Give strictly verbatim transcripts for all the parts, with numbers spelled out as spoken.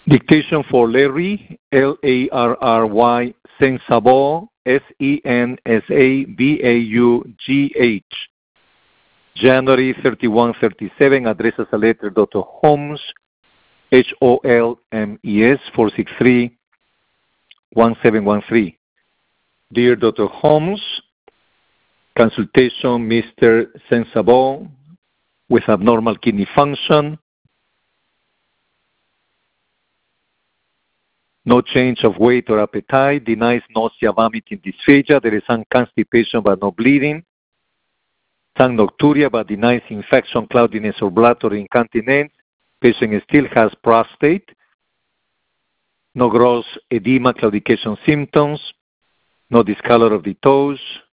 Dictation for Larry, L A R R Y, Sensabau, S E N S A B A U G H. January thirty-first, thirty-seven, address as a letter, Doctor Holmes, H O L M E S, four six three, one seven one three. Dear Doctor Holmes, consultation, Mister Sensabau, with abnormal kidney function, no change of weight or appetite, denies nausea, vomiting, dysphagia. There is some constipation but no bleeding. Some nocturia but denies infection, cloudiness, or blood or incontinence. Patient still has prostate. No gross edema, claudication symptoms. No discolor of the toes.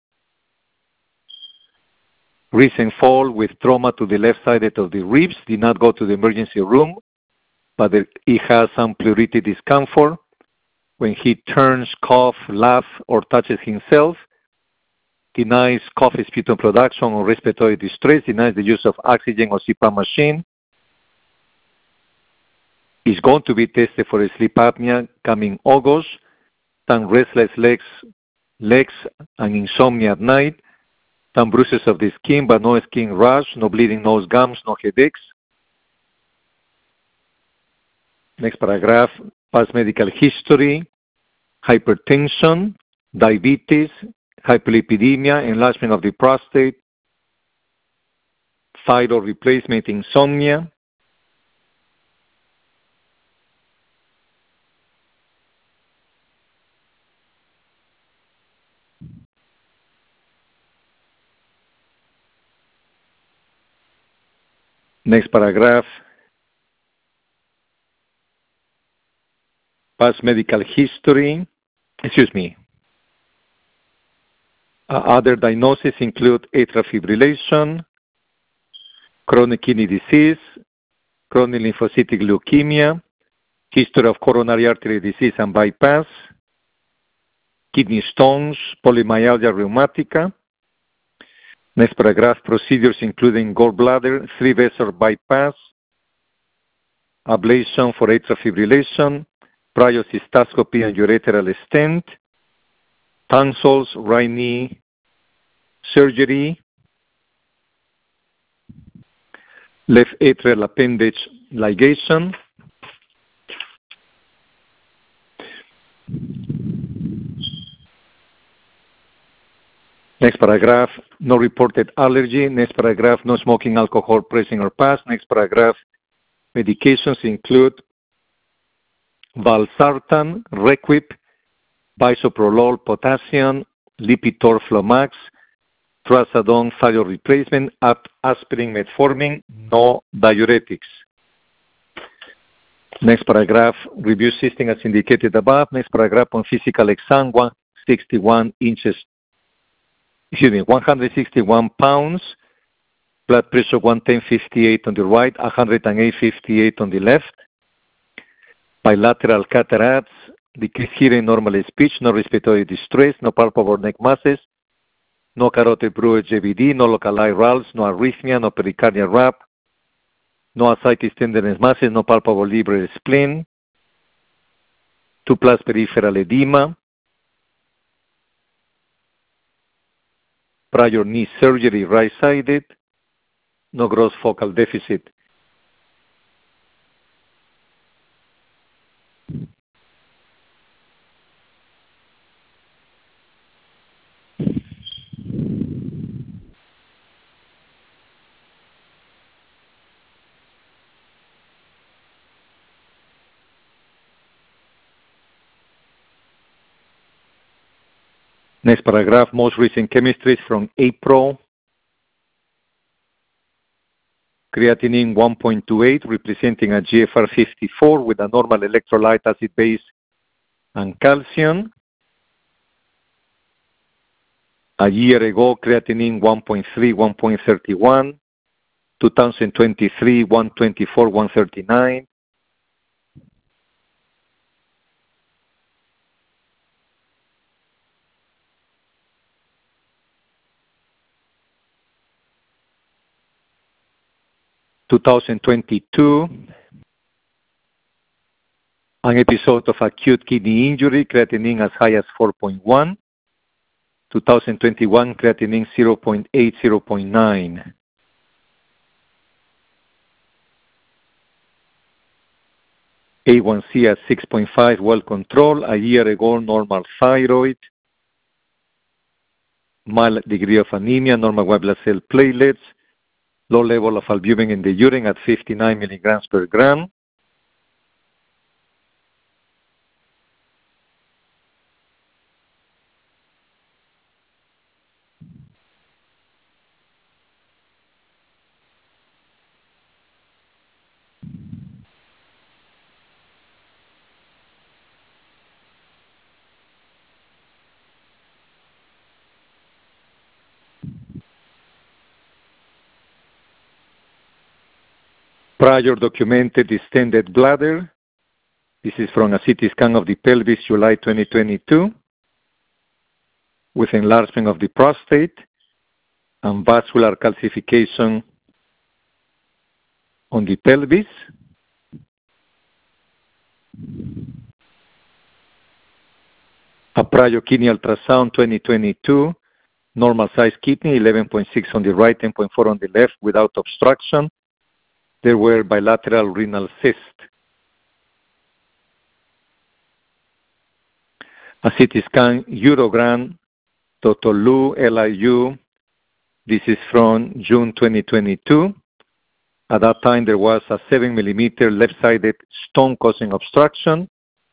Recent fall with trauma to the left side of the ribs. Did not go to the emergency room, but he has some pleurite discomfort. When he turns, cough, laugh, or touches himself, denies cough, sputum production, or respiratory distress, denies the use of oxygen or C PAP machine. Is going to be tested for sleep apnea coming August. Some restless legs, legs and insomnia at night. Some bruises of the skin, but no skin rash, no bleeding nose, gums, no headaches. Next paragraph, past medical history, hypertension, diabetes, hyperlipidemia, enlargement of the prostate, thyroid replacement, insomnia. Next paragraph, past medical history, excuse me. Uh, other diagnoses include atrial fibrillation, chronic kidney disease, chronic lymphocytic leukemia, history of coronary artery disease and bypass, kidney stones, polymyalgia rheumatica. Next paragraph, procedures including gallbladder, three-vessel bypass, ablation for atrial fibrillation, prior cystoscopy and ureteral stent, tonsils, right knee surgery, left atrial appendage ligation. Next paragraph, no reported allergy. Next paragraph, no smoking, alcohol, present or past. Next paragraph, medications include valsartan, Requip, bisoprolol, potassium, Lipitor, Flomax, trazodone, thyroid replacement, aspirin, metformin, no diuretics. Next paragraph, review system as indicated above. Next paragraph on physical exam, one hundred sixty-one inches, excuse me, one hundred sixty-one pounds, blood pressure one ten fifty-eight on the right, one hundred eight fifty-eight on the left, bilateral cataracts, decreased hearing, normal speech, no respiratory distress, no palpable neck masses, no carotid bruit J V D, no localized rals, no arrhythmia, no pericardial rap, no ascites tenderness masses, no palpable liver spleen, two plus peripheral edema, prior knee surgery right-sided, no gross focal deficit. Next paragraph, most recent chemistries from April. Creatinine one point two eight, representing a G F R fifty-four with a normal electrolyte, acid base, and calcium. A year ago, creatinine one point three, one point thirty-one. two thousand twenty-three, one twenty-four, one thirty-nine. two thousand twenty-two, An episode of acute kidney injury, creatinine as high as four point one. twenty twenty-one, creatinine zero point eight, zero point nine. A one C at six point five, well controlled. A year ago, normal thyroid. Mild degree of anemia, normal white blood cell platelets. Low level of albumin in the urine at fifty-nine milligrams per gram. Prior documented distended bladder. This is from a C T scan of the pelvis, July twenty twenty-two, with enlargement of the prostate and vascular calcification on the pelvis. A prior kidney ultrasound twenty twenty-two, normal size kidney, eleven point six on the right, ten point four on the left, without obstruction. There were bilateral renal cysts. A C T scan urogram, Doctor Lu, L I U. This is from June twenty twenty-two. At that time, there was a seven millimeter left-sided stone causing obstruction.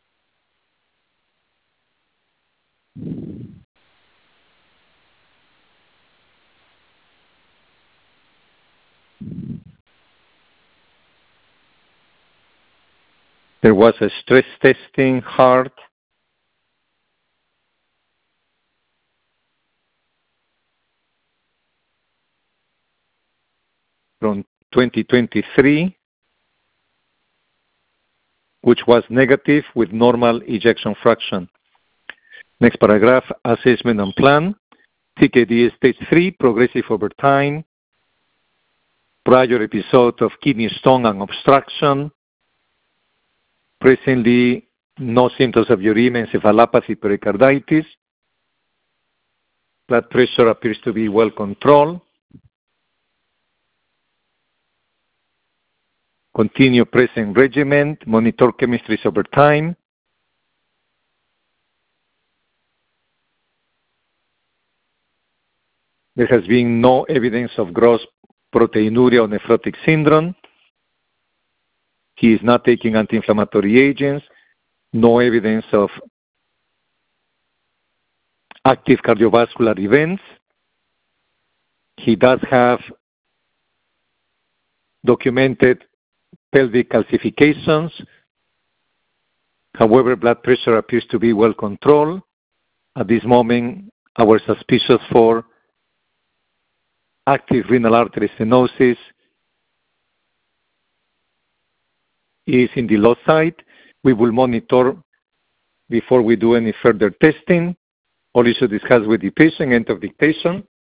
There was a stress testing, heart. From twenty twenty-three, which was negative with normal ejection fraction. Next paragraph, assessment and plan. C K D stage three, progressive over time. Prior episode of kidney stone and obstruction. Presently, no symptoms of uremia, encephalopathy, pericarditis. Blood pressure appears to be well controlled. Continue present regimen, monitor chemistries over time. There has been no evidence of gross proteinuria or nephrotic syndrome. He is not taking anti-inflammatory agents. No evidence of active cardiovascular events. He does have documented pelvic calcifications. However, blood pressure appears to be well controlled. At this moment, our suspicious for active renal artery stenosis is in the low side. We will monitor before we do any further testing. All you should discuss with the patient, end of dictation.